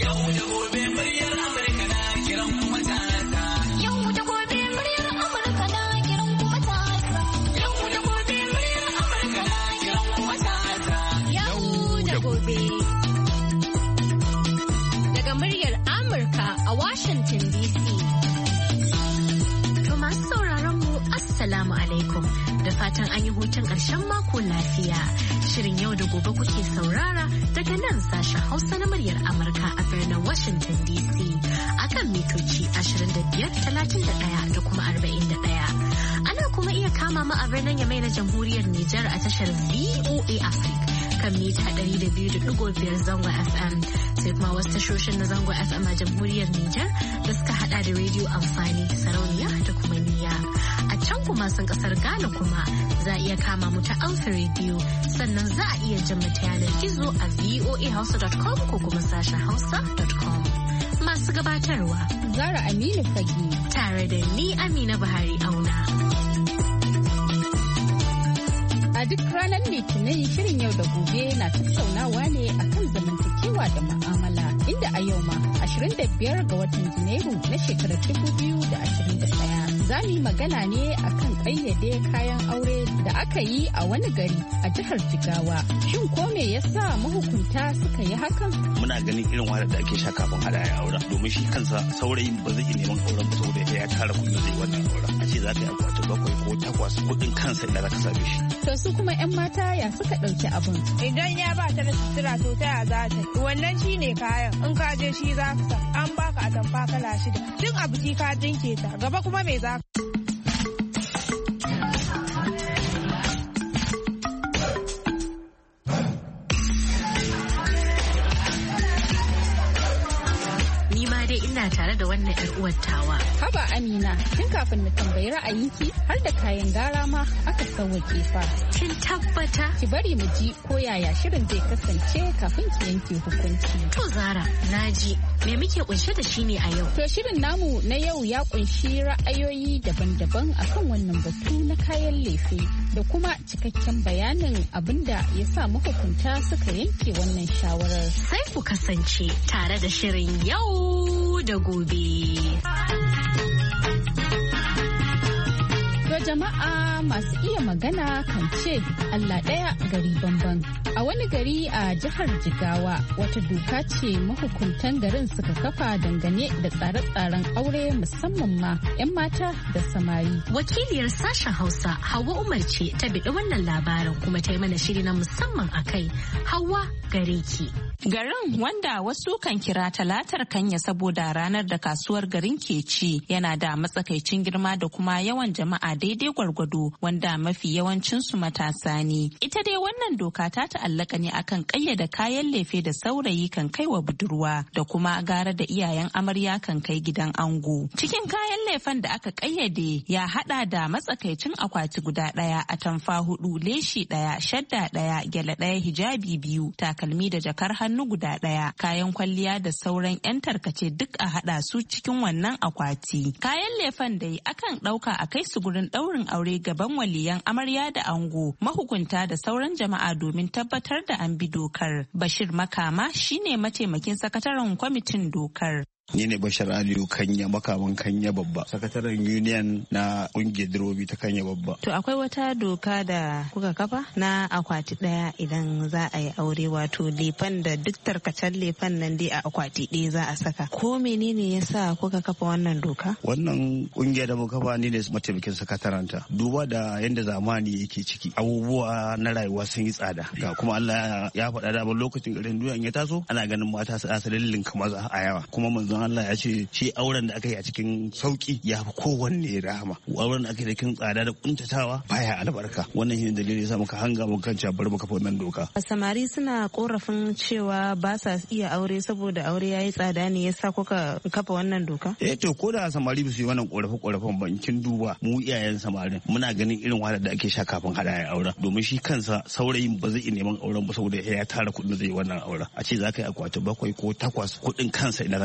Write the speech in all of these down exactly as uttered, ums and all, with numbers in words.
Washington D C. To masu sauraron mu Assalamu alaikum da fatan an yi hutun ƙarshen mako lafiya. Shirin yau da gobe kuke saurara daga nan sashen Hausa na muryar Amurka a birnin Washington D C akan mitoci ashirin da biyar, talatin da ɗaya da kuma arba'in da ɗaya. Ana kuma iya kama mu a birnin Yamai na Jamhuriyar Nijar a tashar V O A Africa kan mita ɗari da biyu da ɗigo biyar zango F M. Sai kuma wasu tashoshin na zango F M a Jamhuriyar Nijar da suka hada da rediyo amfani, sarauniya da kuma niyya. A can kuma sun kasar Ghana kuma za a iya kama mu ta Alpha Radio, sannan za a iya jin mu ta yanar gizo a v o a hausa dot com ko kuma sashen hausa dot com. Masu gabatarwa Zara Aminu Fage tare da ni Amina Buhari Auna. A duk ranar Litinin shirin yau da gobe na tattaunawa ne akan zamantakewa da mu'amala, inda a yau ma ashirin da biyar ga watan Janairu na shekarar dubu biyu da ashirin da ɗaya za mu yi magana ne akan ƙayyade kayan aure da aka yi a wani gari a jihar Jigawa. Shin ko me yasa mahukunta suka yi hakan? Muna ganin irin wahalar da ake sha kafin hada ya aure, domin shi kansa saurayin ba zai iya neman auren ba saboda ya tara kuɗi zai wannan auren. A ce za ka yi akwati bakwai ko takwas kuɗin kansa idan za ka same shi. To su kuma 'yan mata ya suka ɗauki abin. Idan ya ba ta da sutura to ta ya za ta yi. Wannan shi ne kayan in ka je shi za ka sa an baka atamfa kala shida. Duk a biki ka dinke ta gaba kuma me za ka. Ina tare da wannan 'yar uwar tawa. Haba Amina, tun kafin na tambayi ra'ayinki har da kayan gara ma aka sauwake fa. Kin tabbata? Ki bari mu ji ko yaya shirin zai kasance kafin ki yanke hukunci. To Zara, naji. Me muke kunshe da shi ne a yau? To shirin namu na yau ya kunshi ra'ayoyi daban-daban akan wannan batu na kayan lefe da kuma cikakken bayanin abinda ya sa mahukunta suka yanke wannan shawarar. Sai ku kasance tare da shirin yau da gobe. To jama'a masu iya magana kan ce Allah ɗaya gari bamban. A wani gari a jihar Jigawa wata doka ce mahukuntan garin suka kafa dangane da tsare-tsaren aure musamman ma 'yan mata da samari. Wakiliyar sashen Hausa Hauwa Umar ce ta biɗi wannan labarin kuma ta yi mana shiri na musamman a kai. Hauwa gare ki. Garin wanda wasu kan kira talatar kanya saboda ranar da kasuwar garin ke ci yana da matsakaicin girma da kuma yawan jama'a daidai gwargwado wanda mafi yawancinsu matasa ne. Ita dai wannan doka ta ta'allaka ne akan kayyada kayan lefe da saurayi kan kai wa budurwa da kuma gara da iyayen amarya kan kai gidan ango. Cikin kayan lefen da aka kayyade ya hada da matsakaicin akwati guda daya, atamfa hudu, leshi daya, shadda daya, gyale daya, hijabi biyu, takalmi da jakar hannu guda daya, kayan kwalliya da sauran 'yan tarkace duk a hada su cikin wannan akwati. Kayan lefen dai akan dauka a kai su gurin daurin aure gaban waliyan amarya da ango, mahukunta da sauran jama'a domin tabbatar da an bi dokar. Bashir Makama shine mataimakin sakataren kwamitin dokar. Ni ne Bashar Aliyu Kanya, makaman Kanya babba, sakataren union na kungiyar direbobi ta Kanya babba. To akwai wata doka da kuka kafa na akwati daya idan za a yi aure, wato lefen da duk tarkacen lefen nan dai a akwati ɗaya za a saka. Ko menene yasa kuka kafa wannan doka? Wannan kungiya da muka kafa ni ne mataimakin sakataranta. Duba da yanda zamani yake ciki, abubuwa na rayuwa sun yi tsada. Ga kuma Allah ya faɗa da lokacin garin duniya ya taso ana ganin mata su asalin maza a yawa. Kuma manzon Allah ya ce shi auren da aka yi a cikin sauki ya fi kowanne rahama. Auren da aka yi da kin tsada da kuntatawa baya albarka. Wannan shine dalilin yasa muka hanga muka kan bari muka fa wannan doka. Samari suna korafin cewa ba sa iya aure saboda aure yayi tsada ne yasa kuka kafa wannan doka? Eh to ko da samari ba su yi wannan korafe korafen ba, kin duba mu iyayen samarin muna ganin irin wahalar da ake sha kafin hada ya auren, domin shi kansa saurayin ba zai iya neman auren ba saboda ya tara kuɗin zai yi wannan auren. A ce za ka yi akwati bakwai ko takwas kuɗin kansa idan za ka same shi.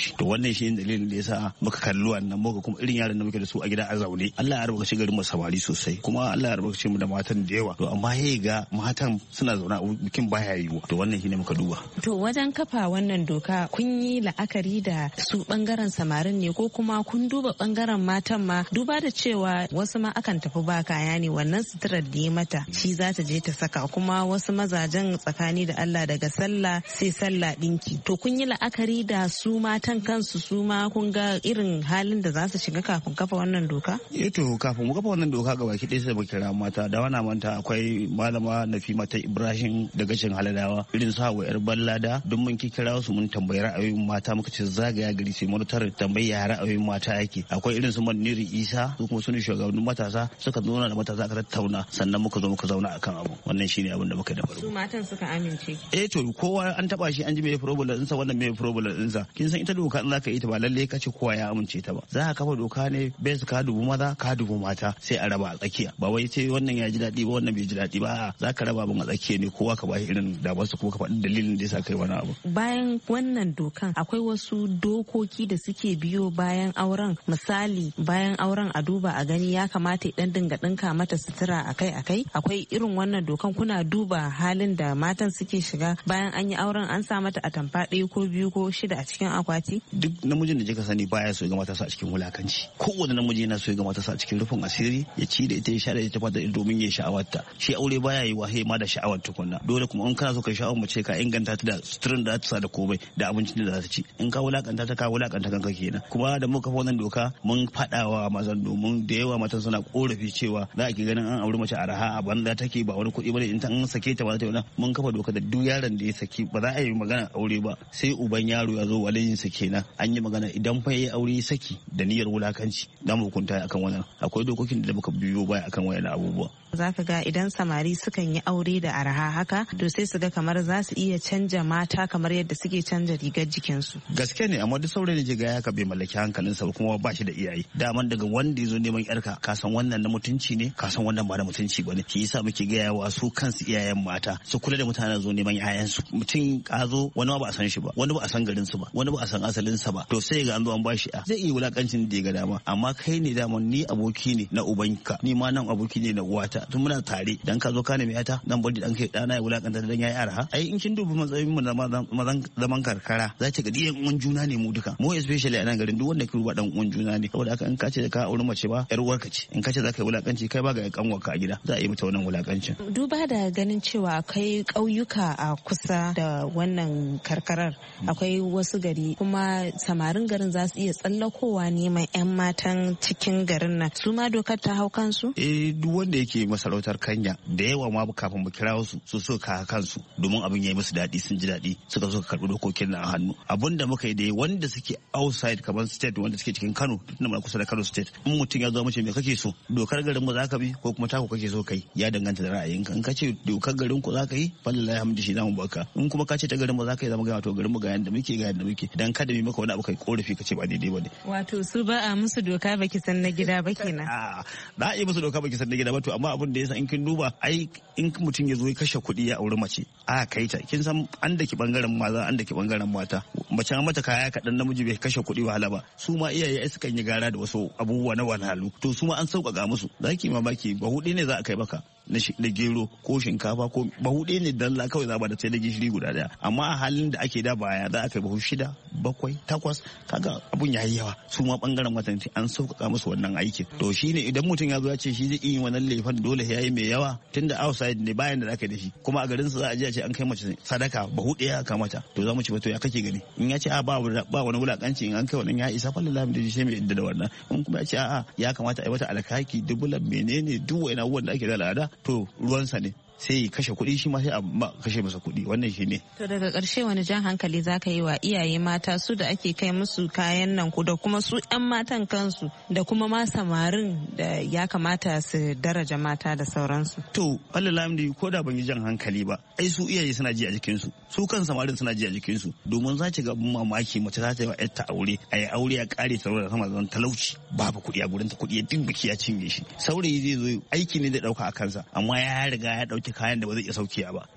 shi. To wannan shi ne dalilin da yasa muka kalli wannan muka kuma irin yaran da muke da su a gida a zaune. Allah ya rubuta garin mu samari sosai kuma Allah ya rubuta mu da matan da yawa. To amma yayi ga matan suna zaune a bikin baya yiwuwa. To wannan shi ne muka duba. To wajen kafa wannan doka kun yi la'akari da su bangaren samarin ne ko kuma kun duba bangaren matan ma, duba da cewa wasu ma akan tafi ba kaya ne, wannan suturar da ya mata shi za ta je ta saka, kuma wasu mazajen tsakani da Allah daga sallah sai sallah dinki. To kun yi la'akari da su matan kansu su ma kun ga irin halin da za su shiga kafin kafa wannan doka? Eh to kafin mu kafa wannan doka ga baki ɗaya sai mu kira mata da wana manta akwai malama Nafima ta Ibrahim daga cin Haladawa, irin su Hawa yar Ballada, duk mun kira su mun tambayi ra'ayoyin mata, muka ce zagaya gari sai mun tar tambayi ya ra'ayoyin mata yake. Akwai irin su Maniri Isa su kuma su ne shugabannin matasa, suka zauna da matasa aka tattauna sannan muka zo muka zauna akan abu. Wannan shine abin da muka da farko. Su matan suka amince. Eh to kowa an taba shi an ji me problem ɗinsa, wannan me problem ɗinsa. Kin san ita doka in zaka yi ta ba lalle ka ce kowa ya amince ta ba. Za ka kafa doka ne base ka dubu maza ka dubu mata sai a raba a tsakiya. Ba wai sai wannan ya ji daɗi ba wannan bai ji daɗi ba. Za ka raba abin a tsakiya ne, kowa ka ba shi irin damar su kuma ka faɗi dalilin da yasa kai wani abu. Bayan wannan dokan akwai wasu dokoki da suke biyo bayan auren, misali bayan auren a duba a gani ya kamata ya dan dinga dinka mata sutura akai-akai. Akwai irin wannan dokan, kuna duba halin da matan suke shiga bayan an yi auren, an sa mata atamfa ɗaya ko biyu ko shida a cikin akwati. Duk namijin da kika sani baya so ya ga matarsa a cikin wulakanci. Kowane namiji yana so ya ga matarsa a cikin rufin asiri, ya ci da ita ya sha da ita fata domin ya sha'awarta. Shi aure baya yi wahayi ma da sha'awar tukunna. Dole kuma in kana so ka sha'awar mace ka inganta ta da suturin da za ta sa da komai da abincin da za ta ci. In ka wulakanta ta ka wulakanta kanka kenan. Kuma da muka fa wannan doka mun faɗawa mazan, domin da yawa matan suna korafi cewa za a ki ganin an auri mace a raha a banza take, ba wani kuɗi bane in ta an sake ta ba ta yi. Mun kafa doka da duk yaron da ya saki ba za a yi magana aure ba sai uban yaro ya zo walayin sa kenan an yi magana. Idan fa yayi aure saki da niyyar wulakanci za mu hukunta akan wannan. Akwai dokokin da muka biyo baya akan wayannan abubuwa. Zaka ga idan samari sukan yi aure da araha haka, to sai su ga kamar za su iya canja mata kamar yadda suke canja rigar jikinsu. Gaske ne, amma duk saurayi ne ga haka bai mallaki hankalinsa ba kuma ba shi da iyaye. Daman daga wanda ya zo neman yarka ka san wannan na mutunci ne, ka san wannan ba na mutunci bane. Shi yasa muke gaya wa su kansu iyayen mata su kula da mutanen zo neman yayansu. Mutum ka zo wani ba a san shi ba, wani ba a san garin su ba, wani ba a san asalin sa ba, to sai ga an zo an bashi a zai iya wulakancin da ya ga dama. Amma kai ne daman ni aboki ne na ubanka, ni ma nan aboki ne na uwata, tun muna tare. Dan ka zo ka nemi yata dan bodi dan kai dana ya wulakanta dan yayi arha. Ai in kin dubi matsayin mu na mazan zaman karkara za ki ga diyan uwan juna ne mu duka, mu especially a nan garin duk wanda ke ruba dan uwan juna ne. Saboda haka in ka ce ka auri mace ba yar uwarka ce, in ka ce za ka yi wulakanci kai ba ga kanwarka a gida za a yi mata wannan wulakancin. Duba da ganin cewa akwai ƙauyuka a kusa da wannan karkarar, akwai wasu gari kuma samarin garin za su iya tsallakowa neman 'yan matan cikin garin nan, su ma dokar ta hau kansu? Eh duk wanda yake masarautar Kanya da yawa ma kafin mu kira su su so ka kansu domin abin yayi musu daɗi, sun ji daɗi suka zo ka karɓi dokokin nan a hannu. Abun da muka yi da wanda suke outside kamar state wanda suke cikin Kano, tunda muna kusa da Kano state, in mutum ya zo mace me kake so, dokar garin mu za ka bi ko kuma tako kake so kai, ya danganta da ra'ayinka. In ka ce dokar garin ku za ka yi wallahi hamdi shi zamu baka, in kuma ka ce ta garin mu za ka yi zamu ga to garin mu ga yanda muke ga yanda muke, dan kada mu maka wani abu kai korafi ka ce ba daidai bane. Wato su ba a musu doka baki san na gida ba kenan. A da a yi musu doka baki san na gida ba, to amma abin da yasa in kin duba ai in mutum ya zo ya kashe kuɗi ya auri mace a kai ta, kin san an daki bangaren maza an daki bangaren mata, mace an mata kaya kaɗan namiji bai kashe kuɗi wahala ba, su ma iyaye ai sukan yi gara da wasu abubuwa na wahalhalu, to su ma an sauƙaƙa musu. Zaki mamaki ba huɗu ne za a kai baka na gero ko shinkafa ko bahu ɗaya ne dalla kawai za ba da sai da gishiri guda daya, amma a halin da ake da baya za a kai bahu shida bakwai takwas, kaga abun ya yi yawa. Su ma bangaren matanti an sauƙaƙa musu wannan aikin. To shine idan mutum ya zo ya ce shi zai yi wannan laifin dole ya yi mai yawa tunda outside ne bayan da zaka da shi, kuma a garin su za a je a ce an kai mace sadaka bahu ɗaya ka mata, to za mu ci ba to ya kake gani. In ya ce a ba ba wani wulakanci in an kai wannan ya isa fallahi da shi mai inda da wannan, in kuma ya ce a'a ya kamata a yi mata alkaki dubulan menene duk wani abubuwan da ake da al'ada to ruwansa ne, sai kashe kuɗi shi ma sai a kashe masa kuɗi. Wannan shi ne. To daga ƙarshe wani jan hankali za ka yi wa iyaye mata su da ake kai musu kayan nan ku da kuma su 'yan matan kansu da kuma ma samarin da ya kamata su daraja mata da sauransu? To alhamdi ko da ban yi jan hankali ba, ai su iyaye suna ji a jikinsu, su kan samarin suna ji a jikinsu, domin za ki ga mamaki mace za ta yi wa ƴarta aure a yi aure a ƙare saboda sama zaman talauci babu kuɗi a gurinta, kuɗi ya duk biki ya cinye shi. Saurayi zai zo aiki ne da ɗauka a kansa amma ya riga ya ɗauki kayan da ba zai iya saukiya ba,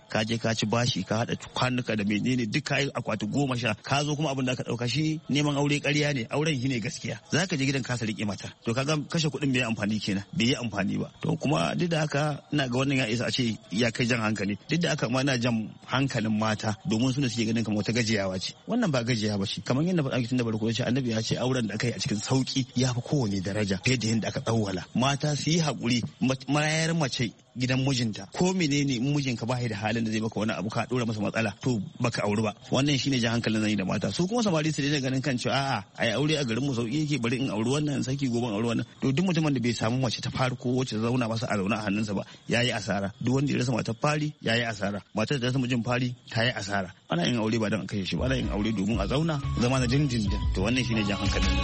ka je ka ci bashi ka hada kwanuka da menene duk kai akwati goma sha ka zo kuma abin da aka dauka shi neman aure ƙarya ne auren shi ne gaskiya zaka je gidan ka sa rike mata to kaga kashe kuɗin bai amfani kenan bai yi amfani ba to kuma duk da haka ina ga wannan ya isa a ce ya kai jan hankali duk da haka ma na jan hankalin mata domin su ne suke ganin kamar wata gajiyawa ce wannan ba gajiya ba ce kamar yadda faɗa tun da barko ce annabi ya ce auren da aka yi a cikin sauki ya fi kowane daraja fiye da yadda aka tsawwala mata su yi haƙuri mayar mace gidan mijinta ko menene in mijinka ba da halin da zai baka wani abu ka dora masa matsala to baka auri ba wannan shine jan hankalin zan yi da mata su kuma samari su daina ganin kan cewa a'a ai aure a garin mu sauki yake bari in auri wannan saki gobe auri wannan to duk mutumin da bai samu mace ta farko wacce zauna masa a zauna a hannunsa ba yayi asara duk wanda ya rasa matar fari yayi asara matar da ta rasa mijin fari ta yi asara ana yin aure ba don a kashe shi ba ana yin aure domin a zauna zama na dindindin to wannan shine jan hankalin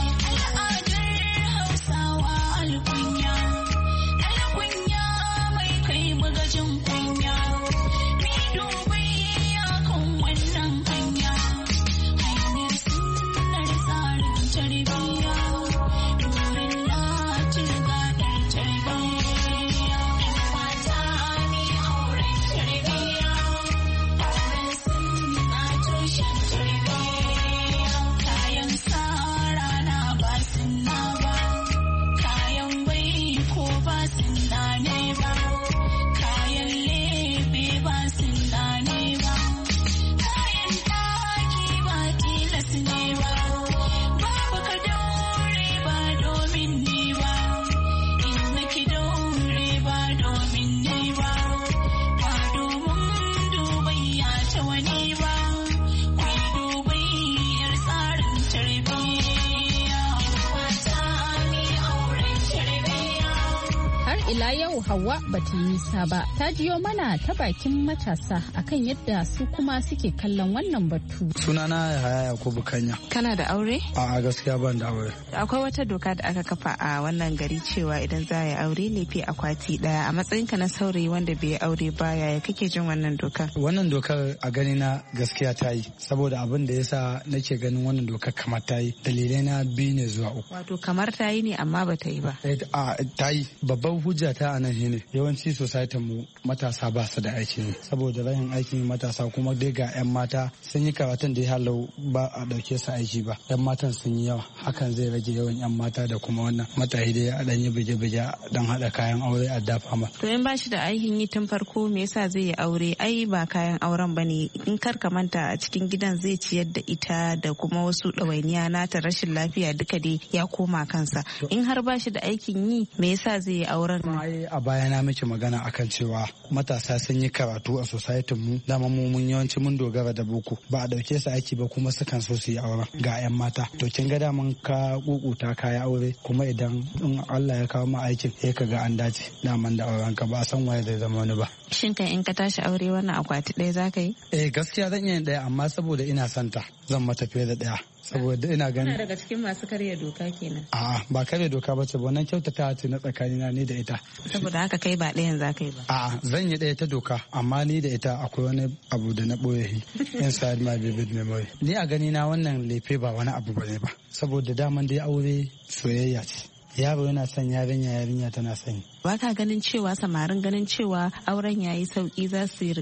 ila yau Hauwa bata yi nisa ba ta jiyo mana ta bakin matasa akan yadda su kuma suke kallon wannan batu. Sunana Yahaya Yakubu Kanya. Kana da aure? A gaskiya ban da aure. Akwai wata doka da aka kafa a wannan gari cewa idan za a yi aure lefe akwati daya a matsayinka na saurayi wanda bai aure ba yaya kake jin wannan dokar? Wannan dokar a gani na gaskiya ta yi saboda abin da yasa nake ganin wannan dokar kamar ta yi dalilai na biyu ne zuwa uku. Wato kamar ta yi ne amma ba ta yi ba. A ta yi babban hujja ta anan shine yawanci society mu matasa ba su da aiki ne saboda rayin aikin matasa kuma dai ga yan mata sun yi karatun da ya halau ba a dauke su aiki ba yan matan sun yi yawa hakan zai rage yawan yan mata da kuma wannan matahi dai a dan yi bige-bige dan hada kayan aure a dafa ma. To in ba shi da aikin yi tun farko me yasa zai yi aure ai ba kayan auren bane in kar ka manta a cikin gidan zai ciyar da ita da kuma wasu ɗawainiya nata rashin lafiya duka dai ya koma kansa in har ba shi da aikin yi me yasa zai yi auren nan. A baya na miki magana akan cewa matasa sun yi karatu a society mu dama mu mun yawanci mun dogara da boko ba a dauke su aiki ba kuma sukan so su yi auren ga yan mata to kin ga daman ka kukuta kaya aure kuma idan in Allah ya kawo ma aikin sai ka ga an dace daman da auren ka ba san waye zai zama wani ba. Shin kai in ka tashi aure wannan akwati ɗaya zaka yi? Eh gaskiya zan iya ɗaya amma saboda ina santa zan mata fiye da ɗaya. Saboda ina ganin daga cikin masu karya doka kenan. A'a ba karya doka ba ce ba wannan kyautata ce na tsakanina ni da ita. Saboda haka kai ba ɗayan za ka yi ba. A'a zan yi ɗaya ta doka amma ni da ita akwai wani abu da na ɓoye inside my vivid memory. Ni a gani na wannan lefe ba wani abu bane ba saboda daman dai aure soyayya ce. Yaro yana son yarinya yarinya tana son. Ba ka ganin cewa samarin ganin cewa auren yayi sauki za su yi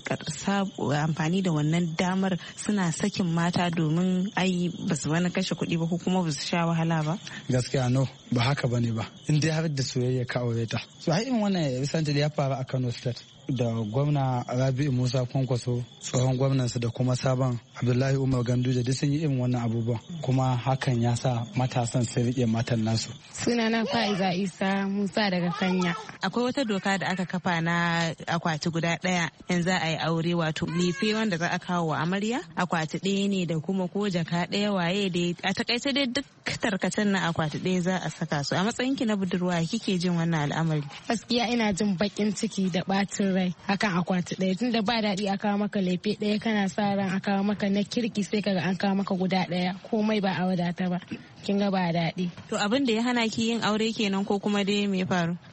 amfani da wannan damar suna sakin mata domin ai ba su wani kashe kuɗi ba ko kuma ba su sha wahala ba? Gaskiya no ba haka bane ba in dai har da soyayya ka aure ta. So ai in wannan recently ya faru a Kano State da gwamna Rabi'u Musa Kwankwaso tsohon gwamnansa da kuma sabon Abdullahi Umar Ganduje duk sun yi irin wannan abubuwan kuma hakan ya sa matasan sun rike matan nasu. Sunana Fa'iza Isa Musa daga Kanya. Akwai wata doka da aka kafa na akwati guda ɗaya in za a yi aure wato lefe wanda za a kawo wa amarya akwati ɗaya ne da kuma ko jaka ɗaya waye da a takaice dai duk tarkacen na akwati ɗaya za a saka su a matsayin ki na budurwa kike jin wannan al'amari? Gaskiya ina jin bakin ciki da bacin rai akan akwati ɗaya tunda ba daɗi a kawo maka lefe ɗaya kana sa ran a kawo maka na kirki sai kaga an kawo maka guda ɗaya komai ba a wadata ba kin ga ba daɗi. To abin da ya hana ki yin aure kenan ko kuma dai me faru?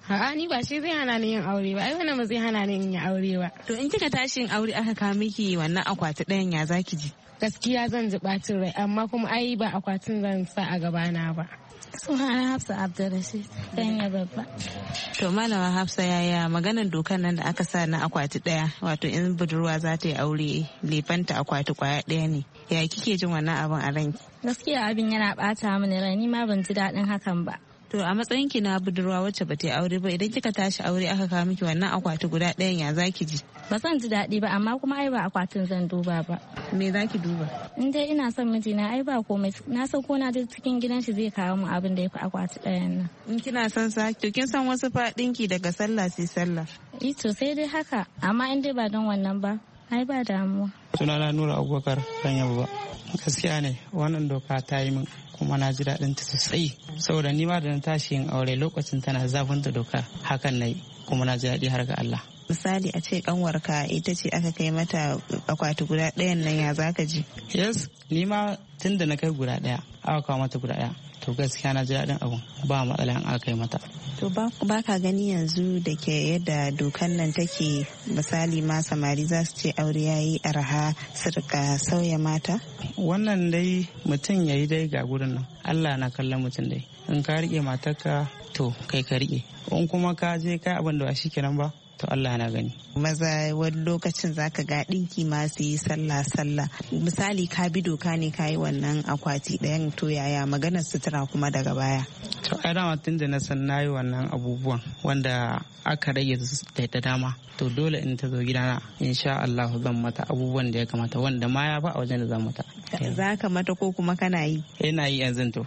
A'a ni ba shi zai hana ni yin aure ba. Ai wannan ba zai hana ni yin aure ba. To in kika tashi yin aure aka kawo miki wannan akwati ɗayan ya zaki ji? Gaskiya zan ji ɓacin rai amma kuma ai ba akwatin zan sa a gabana ba. Sunana Hafsa Abdulrashid Kanya babba. To malama Hafsa yaya maganar dokar nan da aka sa na akwati ɗaya wato in budurwa za ta yi aure lefanta akwati kwaya ɗaya ne. Ya kike jin wannan abin a ranki? Gaskiya abin yana ɓata mini rai ni ma ban ji daɗin hakan ba. To a matsayin ki na budurwa wacce ba ta yi aure ba idan kika tashi aure aka kawo miki wannan akwati guda ɗayan ya zaki ji? Ba zan ji daɗi ba amma kuma ai ba akwatin zan duba ba. Me zaki duba? In dai ina son mijina ai ba komai na san ko na je cikin gidan shi zai kawo mu abin da ya fi akwati ɗayan nan. In kina son sa to kin san wasu faɗinki daga sallah sai sallah. Eh to sai dai haka amma in dai ba don wannan ba ai ba damuwa. Sunana Nura Abubakar Kanya babba. Gaskiya ne wannan doka ta yi min kuma na ji daɗin ta sosai saboda ni ma da na tashi yin aure lokacin tana zafin da doka hakan na yi kuma na ji daɗi har ga Allah. Misali a ce kanwarka ita ce aka kai mata akwati guda ɗayan nan ya zaka ji? Yes, ni ma tun da na kai guda ɗaya aka kawo mata guda ɗaya to gaskiya na ji daɗin abun ba matsala in aka kai mata. To ba ka gani yanzu da ke yadda dokan nan take misali ma samari za su ce aure ya yi arha su rika sauya mata? Wannan dai mutum ya yi dai ga gurin nan Allah na kallon mutum dai in ka rike matarka to kai ka rike in kuma ka je kai abin da ba shi kenan ba to Allah na gani. Maza wani lokacin zaka ga ɗinki ma su yi sallah sallah misali ka bi doka ne ka yi wannan akwati ɗayan to yaya maganar sutura kuma daga baya. To ai dama tun da na san na yi wannan abubuwan wanda aka rage da dama to dole in ta zo gidana insha Allah zan mata abubuwan da ya kamata wanda ma ya ba a wajen da zan mata. Za ka mata ko kuma kana yi? Ina yi yanzu to.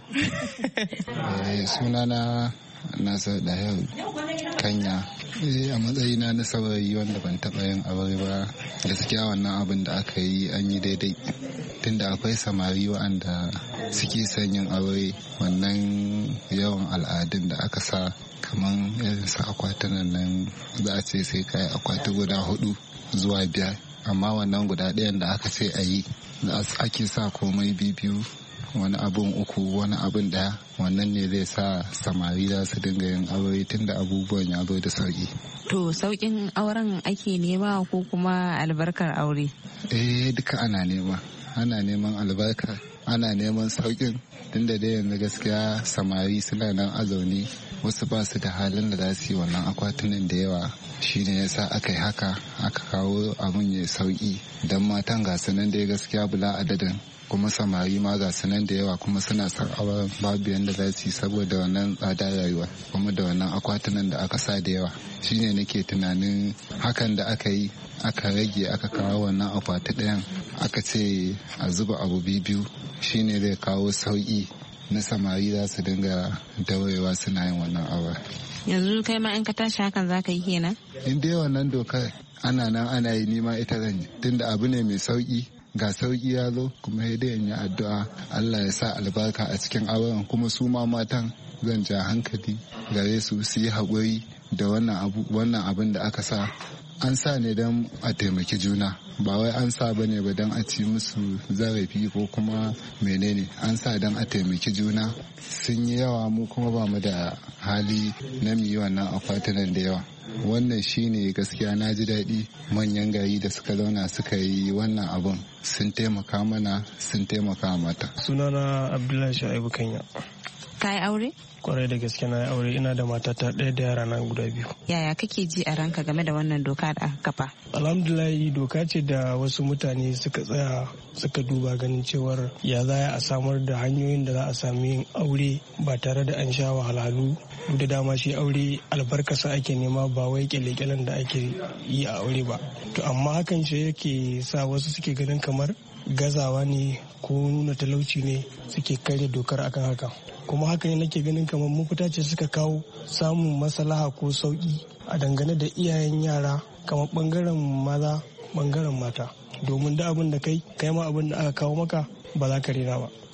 Sunana Nasir Dahir Kanya. A matsayina na saurayi wanda ban taɓa yin aure ba gaskiya wannan abin da aka yi an yi daidai tunda akwai samari waɗanda suke son yin aure wannan yawan al'adun da aka sa kamar irin sa akwatunan nan za a ce sai kai akwati guda hudu zuwa biyar amma wannan guda ɗayan da aka ce a yi ake sa komai biyu wani abun uku wani abun daya wannan ne zai sa samari za su dinga yin aure tunda abubuwan ya zo da sauki. To saukin auren ake nema ko kuma albarkar aure? Eh duka ana nema ana neman albarka ana neman saukin tunda dai yanzu gaskiya samari suna nan a zaune wasu ba su da halin da za su yi wannan akwatunan da yawa shine yasa aka yi haka aka kawo abun ya sauki don matan gasu nan dai gaskiya bula adadin kuma samari ma ga nan da yawa kuma suna son auren babu yanda za su yi saboda wannan tsada rayuwa kuma da wannan akwatunan da aka sa da yawa shine nake tunanin hakan da aka yi aka rage aka kawo wannan akwati ɗayan aka ce a zuba abu biyu shine zai kawo sauki na samari za su dinga daurewa suna yin wannan aure. Yanzu kai ma in ka tashi hakan za ka yi kenan? In dai wannan dokar ana nan ana yi nima ita zan yi tunda abu ne mai sauki ga sauki ya zo kuma sai dai in yi addu'a Allah ya sa albarka a cikin auren kuma su ma matan zan ja hankali gare su su yi haƙuri da wannan abin da aka sa an sa ne don a taimaki juna ba wai an sa ba ne ba don a ci musu zarafi ko kuma menene an sa don a taimaki juna sun yi yawa mu kuma ba mu da hali na mu yi wannan akwatunan da yawa wannan shine gaskiya na ji daɗi manyan gari da suka zauna suka yi wannan abun sun taimaka mana sun taimaka mata. Sunana Abdullahi Sha'ibu Kanya. Ka yi aure? Kwarai da gaske na yi aure ina da matata ɗaya da yara na guda biyu. Yaya kake ji a ranka game da wannan doka da aka kafa? Alhamdulillah doka ce da wasu mutane suka tsaya suka duba ganin cewar ya za a samar da hanyoyin da za a sami yin aure ba tare da an sha wahalhalu duk da dama shi aure albarkasa ake nema ba wai kyale-kyalen da ake yi a aure ba. To amma hakan shi yake sa wasu suke ganin kamar gazawa ne ko nuna talauci ne suke karya dokar akan haka. Kuma haka ne nake ganin kamar mafita ce suka kawo samun maslaha ko sauki a dangane da iyayen yara kamar bangaren maza bangaren mata domin da abin da kai kai ma abin da aka kawo maka ba za ka rena ba.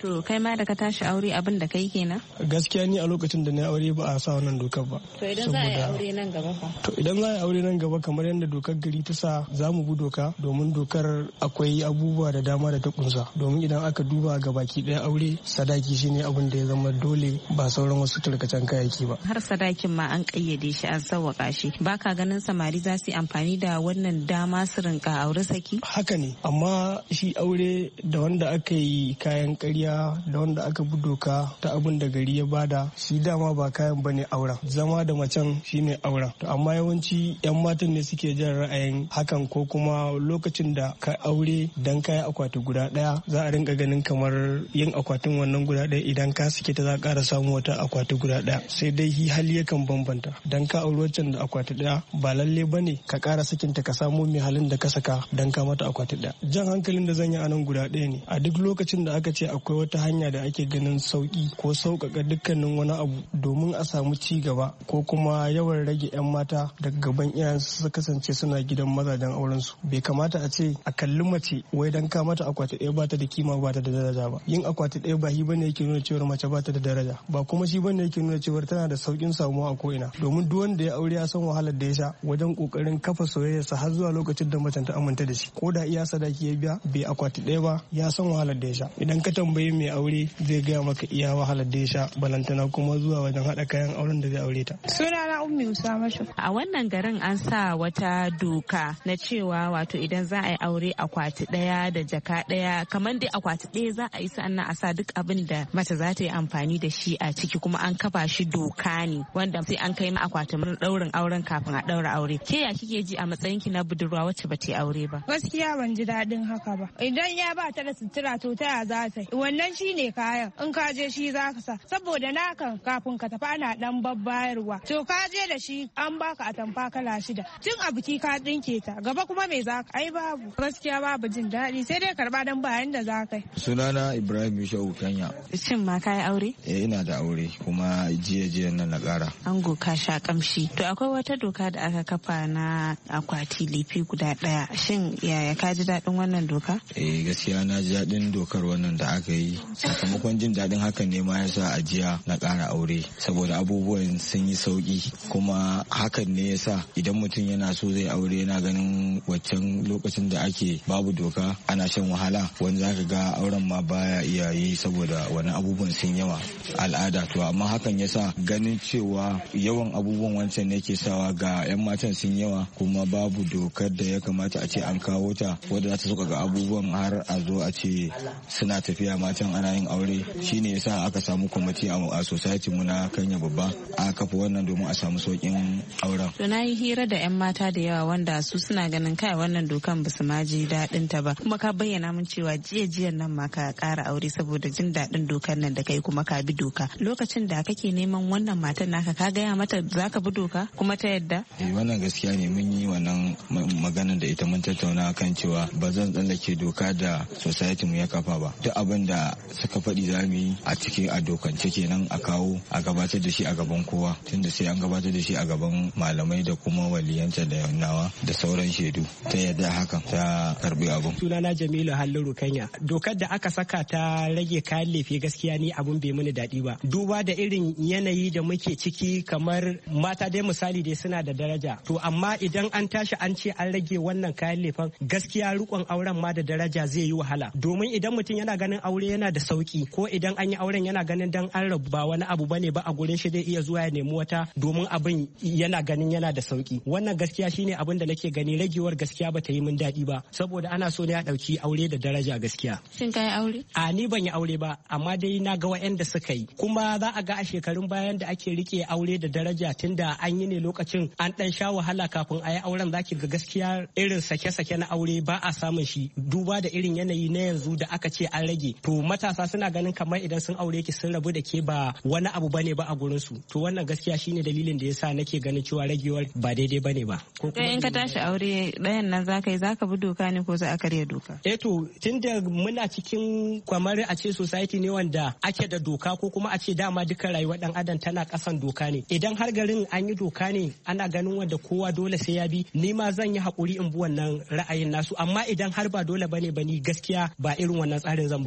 To kai ma da ka tashi aure abin da kai kenan? Gaskiya ni a lokacin da na aure ba a sa wannan dokar ba. To idan za a yi aure nan gaba fa? To idan za a yi aure nan gaba kamar yadda dokar gari ta sa za mu bi doka domin dokar akwai abubuwa da dama da ta kunsa. Domin idan aka duba ga baki ɗaya aure sadaki shine abin da ya zama dole ba sauran wasu tarkacen kayayyaki ba. Har sadakin ma an kayyade shi an sawwaka shi. Baka ganin samari za su yi amfani da wannan dama su rinka aure saki? Haka ne, amma shi aure da wanda aka yi kayan ƙarya da wanda aka bi doka ta abin da gari ya bada shi dama ba kayan bane auren. Zama da macen shine auren. To amma yawanci yan matan ne suke jan ra'ayin hakan ko kuma lokacin da ka aure dan kayi akwati guda ɗaya za a rinka ganin kamar yin akwatin wannan guda ɗaya idan ka sake ta za a ƙara samu wata akwati guda ɗaya. Sai dai hi hali yakan bambanta. Dan ka auri waccan da akwati ɗaya ba lalle bane ka ƙara sakinta ka samu mai halin da ka saka dan ka mata akwati ɗaya. Jan hankalin da zan yi a nan guda ɗaya ne. A duk lokacin da aka ce akwai wata hanya da ake ganin sauki ko sauƙaƙa dukkanin wani abu domin a samu ci gaba ko kuma yawan rage 'yan mata daga gaban iyayensu su kasance suna gidan mazajen auren su. Bai kamata a ce a kalli mace wai dan ka mata akwati ɗaya ba ta da kima ba ta da daraja ba. Yin akwati ɗaya ba shi bane yake nuna cewa mace ba ta da daraja ba kuma shi bane yake nuna cewa tana da saukin samuwa a ko'ina. Domin duk wanda ya aure ya san wahalar da ya sha wajen kokarin kafa soyayyarsa har zuwa lokacin da macen ta aminta da shi. Ko da iya sadaki ya biya bai akwati ɗaya ba ya san wahalar da ya sha. Idan ka tambayi mai aure zai gaya maka iya wahalar da ya sha balantana kuma zuwa wajen haɗa kayan auren da zai aure ta. Sunana Ummi Usama Shu. A wannan garin an sa wata doka na cewa wato idan za a yi aure akwati ɗaya da jaka ɗaya kamar dai akwati ɗaya za a yi sannan a sa duk abin da mace za ta yi amfani da shi a ciki kuma an kafa shi doka ne wanda sai an kai ma akwatin ɗaurin auren kafin a ɗaura aure. Ke ya kike ji a matsayin ki na budurwa wacce ba ta yi aure ba? Gaskiya ban ji daɗin haka ba. Idan ya ba ta da sutura to ta ya za ta yi? Wannan shi ne kayan in ka je shi za ka sa saboda naka kafin ka tafi ana ɗan babbayarwa. To ka je da shi an baka atamfa kala shida tun a biki ka ɗinke ta gaba kuma me za ka ai babu. Gaskiya babu jin daɗi sai dai karɓa dan bayan da za ka yi. Sunana Ibrahim Yusuf Kenya. Shin ma ka yi aure? Eh ina da aure kuma jiya jiya nan na ƙara. Ango ka sha kamshi. To akwai wata doka da aka kafa na akwati lefi guda ɗaya. Shin yaya ka ji daɗin wannan doka? Eh gaskiya na ji daɗin dokar wannan da aka yi. Sakamakon jin daɗin hakan ne ma yasa a jiya na ƙara aure saboda abubuwan sun yi sauƙi kuma hakan ne yasa idan mutum yana so zai aure yana ganin waccan lokacin da ake babu doka ana shan wahala wani zaka ga auren ma baya iya yi saboda wani abubuwan sun yawa al'ada to amma hakan yasa ganin cewa yawan abubuwan wancan ne ke sawa ga 'yan matan sun yawa kuma babu dokar da ya kamata a ce an kawo ta wadda za ta suka ga abubuwan har a zo a ce suna tafiya matan ana yin aure shine yasa aka samu kwamiti a society mu na Kenya babba aka kafa wannan domin a samu saukin auren. To na yi hira da 'yan mata da yawa wanda su suna ganin kai wannan dokan basu ma ji daɗin ta ba kuma ka bayyana min cewa jiya jiyan nan ma ka ƙara aure saboda jin daɗin dokar nan da kai kuma ka bi doka. Lokacin da kake neman wannan matan naka ka gaya mata za ka bi doka kuma ta yadda? Eh wannan gaskiya ne mun yi wannan maganar da ita mun tattauna kan cewa ba zan tsallake doka da society mu ya kafa ba. Duk abin da suka faɗi za mu yi a cikin a dokance kenan a kawo a gabatar da shi a gaban kowa tunda sai an gabatar da shi a gaban malamai da kuma waliyanta da nawa da sauran shaidu ta yadda hakan ta karbi abun. Sunana Jamilu Halliru Kenya. Dokar da aka saka ta rage kayan lefe gaskiya ni abun bai mini daɗi ba. Duba da irin yanayi da muke ciki kamar mata dai misali dai suna da daraja. To amma idan an tashi an ce an rage wannan kayan lefen gaskiya rikon auren ma da daraja zai yi wahala. Domin idan mutum yana ganin aure yana da sauki ko idan an yi auren yana ganin dan an rabu ba wani abu bane ba a gurin shi zai iya zuwa ya nemi wata domin abin yana ganin yana da sauki. Wannan gaskiya shine abin da nake gani ragewar gaskiya bata yi min daɗi ba saboda ana so ne a ɗauki aure da daraja gaskiya. Shin ka yi aure? A ni ban yi aure ba amma dai na ga wa'anda suka yi kuma za a ga a shekarun bayan da ake rike aure da daraja tunda an yi ne lokacin an ɗan sha wahala kafin a yi auren zaki ga gaskiya irin sake-sake na aure ba a samun shi duba da irin yanayi na yanzu da aka ce an rage to matasa suna ganin kamar idan sun aure ki sun rabu da ke ba wani abu bane ba a gurin su to wannan gaskiya shine dalilin da yasa nake ganin cewa ragewar ba daidai bane ba. Kai in ka tashi aure ɗayan nan zaka yi zaka bi doka ne ko za a karya doka? Eh to tunda muna cikin kwamar a ce society ne wanda ake da doka ko kuma a ce dama duka rayuwar dan adam tana kasan doka ne idan har garin an yi doka ne ana ganin wanda kowa dole sai ya bi ni ma zan yi hakuri in bi wannan ra'ayin nasu amma idan har ba dole bane ba ni gaskiya ba irin wannan tsarin zan babba gaskiya.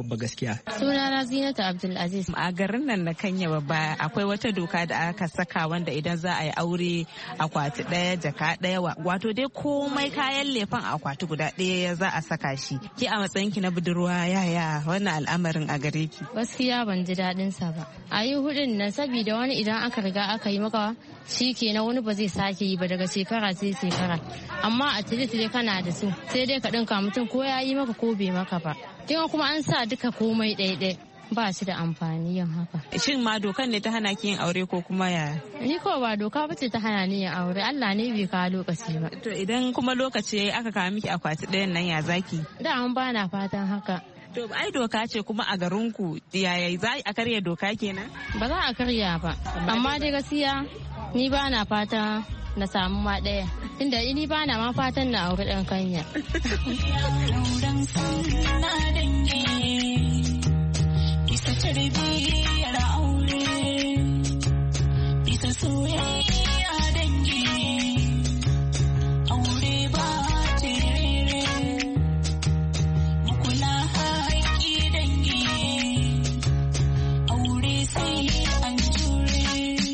gaskiya. Sunana Zinatu Abdulaziz. A garin nan na Kanya babba akwai wata doka da aka saka wanda idan za a yi aure akwati ɗaya jaka ɗaya wato dai komai kayan lefen akwati guda ɗaya za a saka shi. Ki a matsayin ki na budurwa yaya wannan al'amarin a gare ki? Gaskiya ban ji daɗin sa ba. A yi hudun nan saboda wani idan aka riga aka yi maka shi kenan wani ba zai sake yi ba daga shekara sai shekara. Amma a tire-tire kana da su sai dai ka ɗinka mutum ko ya yi maka ko bai maka ba. Kin kuma an sa duka komai ɗaya-ɗaya. Ba shi da amfani yin haka. Shin ma dokan ne ta hana ki yin aure ko kuma ya? Ni ko ba doka bace ta hana ni yin aure, Allah ne bai kawo lokaci ba. To idan kuma lokaci aka kawo miki akwati ɗayan nan ya zaki? Da an bana fatan haka. To ai doka ce kuma a garinku yaya za a karya doka kenan? Ba za a karya ba, amma dai gaskiya ni ba na fata na samu ma ɗaya. Tunda ni ba na ma fatan na aure ɗan Kanya. Bisa tarbiyyar aure, bisa soyayya dangi, aure ba tirere, kula haƙi dangi, aure sai an jure.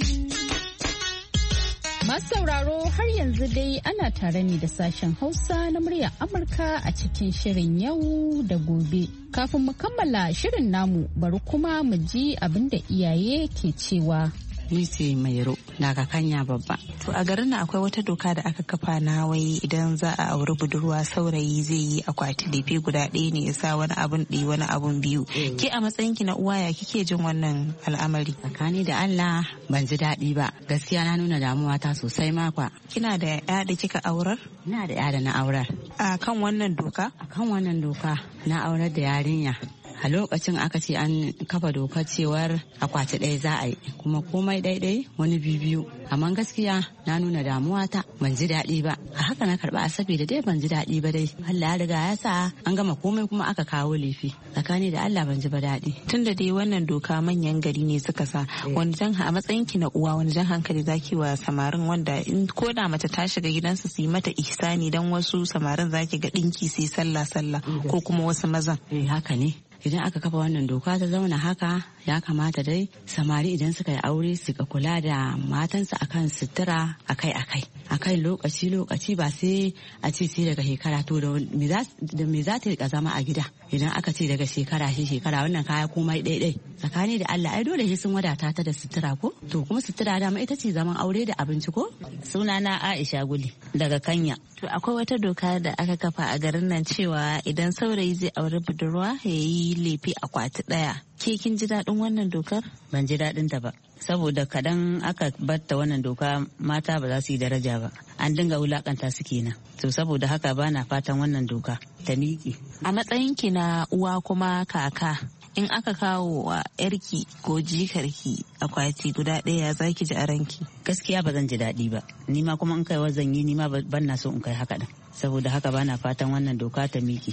Masu sauraro har yanzu dai ana tare ne da sashen Hausa na muryar Amurka a cikin shirin yau da gobe. Kafin mu kammala shirin namu bari kuma mu ji abin da iyaye ke cewa. Ni ce Mairo daga Kanya babba. To a garin nan akwai wata doka da aka kafa na wai idan za a auri budurwa saurayi zai yi akwati lefe guda ɗaya ne ya sa wani abun ɗaya wani abun biyu. Ke a matsayinki na uwa ya kike jin wannan al'amari? Tsakani da Allah ban ji daɗi ba. Gaskiya na nuna damuwa ta sosai makwa. Kina da ya da kika aurar? Ina da ya da na aurar. A kan wannan doka? A kan wannan doka na aurar da yarinya. A lokacin aka ce an kafa dokar cewar akwati ɗaya za a yi kuma komai ɗaiɗai wani biyu amma gaskiya na nuna damuwa ta ban ji daɗi ba a haka na karɓa a saboda dai ban ji daɗi ba dai Allah ya riga ya sa an gama komai kuma aka kawo lefi tsakani da Allah ban ji ba daɗi. Tunda dai wannan doka manyan gari ne suka sa wani jan a matsayin ki na uwa wani jan hankali zaki wa samarin wanda in ko da mace ta shiga gidansu su yi mata ihsani dan wasu samarin zaki ga ɗinki sai sallah sallah ko kuma wasu mazan. Eh haka ne. Idan aka kafa wannan doka ta zauna haka ya kamata dai samari idan suka yi aure su ka kula da matansu akan sutura akai-akai akan lokaci-lokaci ba sai a ce sai daga shekara to da me za ta rika zama a gida idan aka ce daga shekara shi shekara wannan kaya komai ɗaiɗai tsakani da Allah ai dole sai sun wadata ta da sutura ko to kuma sutura dama ita ce zaman aure da abinci ko. Sunana Aisha Guli daga Kanya. To akwai wata doka da aka kafa a garin nan cewa idan saurayi zai aure budurwa ya yi lefe akwati ɗaya. Ke kin ji daɗin wannan dokar? Ban ji daɗin ta ba. Saboda kadan aka batta wannan doka mata ba za su yi daraja ba. An dinga wulakanta su kenan. To saboda haka ba na fatan wannan doka ta miƙe. A matsayinki na uwa kuma kaka, in aka kawo wa yarki ko jikarki akwati guda ɗaya za ki ji a ranki? Gaskiya ba zan ji daɗi ba. Ni ma kuma in kai wazan yi ni ma ban na so in kai haka ɗin. Saboda haka ba na fatan wannan doka ta miƙe.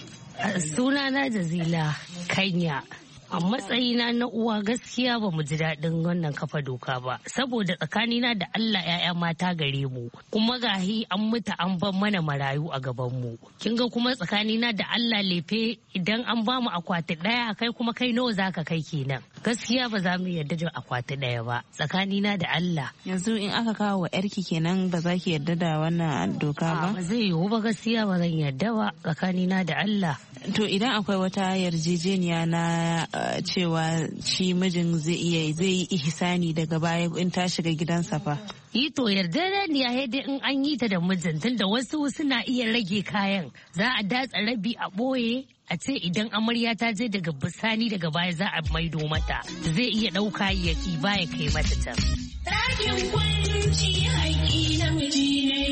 Sunana Jazila Kanya. A matsayina na uwa gaskiya ba mu ji daɗin wannan kafa doka ba saboda tsakanina da Allah ‘ya'ya mata gare mu kuma gahi an mutu an ban mana marayu a gaban mu kin ga kuma tsakanina da Allah lefe idan an ba mu akwati ɗaya kai kuma kai nawa zaka kai kenan gaskiya ba za mu yarda da akwati ɗaya ba tsakanina da Allah. Yanzu in aka kawo wa yarki kenan ba za ki yarda da wannan doka ba? Ba zai yiwu ba gaskiya ba zan yarda ba tsakanina da Allah. To idan akwai wata yarjejeniya na cewa shi mijin zai iya zai yi ihsani daga baya in ta shiga gidansa fa. Yi to yarjejeniya ya dai in an yi ta da mijin tunda wasu suna iya rage kayan za a datsa rabi a ɓoye a ce idan amarya ta je daga bisani daga baya za a maido mata zai iya ɗauka ya ki baya kai mata can. Ɗakin kwanci haƙi na miji ne,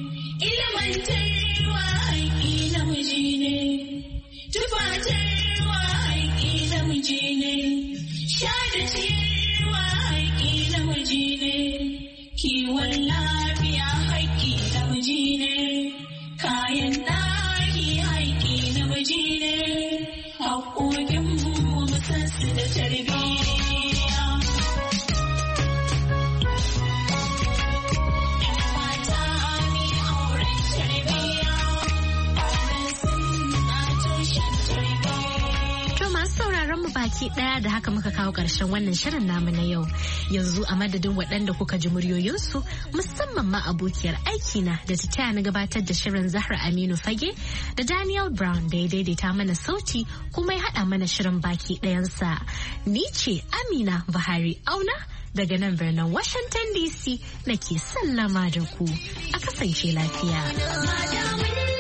ilimantarwa haƙi na miji ne, tufatarwa haƙi na miji ne, sha da ciyarwa haƙi na miji ne, kiwon lafiya haƙi na miji ne, kayan ɗaki haƙi na miji ne, haƙoƙin mu musansu da tarbiyya. sauraron mu baki daya da haka muka kawo ƙarshen wannan shirin namu na yau. Yanzu a madadin waɗanda kuka ji muryoyinsu musamman ma abokiyar aikina da ta taya na gabatar da shirin Zahra Aminu Fage da Daniel Brown da ya daidaita mana sauti kuma ya haɗa mana shirin baki ɗayansa. Ni ce Amina Buhari Auna daga nan birnin Washington D C nake sallama da ku. A kasance lafiya.